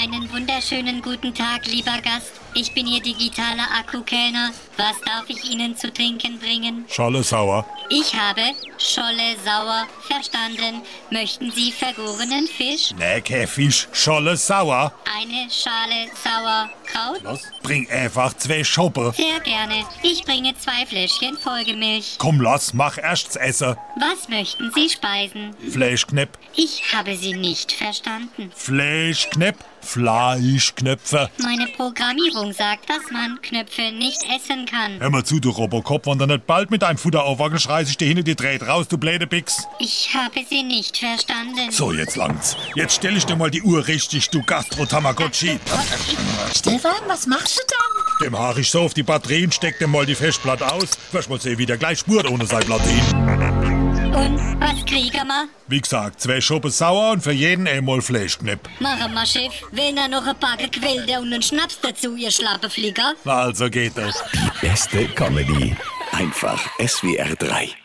Einen wunderschönen guten Tag, lieber Gast. Ich bin Ihr digitaler Akkukellner. Was darf ich Ihnen zu trinken bringen? Scholle sauer. Ich habe Scholle sauer verstanden. Möchten Sie vergorenen Fisch? Nee, kein Fisch. Scholle sauer. Eine Schale Sauerkraut? Was? Bring einfach 2 Schoppe. Sehr gerne. Ich bringe 2 Fläschchen Folgemilch. Komm, lass, mach erst's Essen. Was möchten Sie speisen? Fleischknepp. Ich habe Sie nicht verstanden. Fleischknepp. Fleischknöpfe. Meine Programmierung sagt, dass man Knöpfe nicht essen kann. Hör mal zu, du Robocop, wenn du nicht bald mit deinem Futter aufwackelst, reiß ich dir hinter die Dreht raus, du blöde Bix. Ich habe Sie nicht verstanden. So, jetzt langt's. Jetzt stell ich dir mal die Uhr richtig, du Gastro-Tamagotchi. Stefan, was machst du dann? Dem haar ich so auf die Batterien, steck dem mal die Festplatte aus. Wirst mal sehen, wie der gleich spurt ohne sein Platin. Und was kriegen wir? Wie gesagt, 2 Schoppe sauer und für jeden einmal Fleischknepp. Machen wir, Chef. Will er noch ein paar Gequälte und einen Schnaps dazu, ihr Schlappeflieger? Na also geht das. Die beste Comedy. Einfach SWR 3.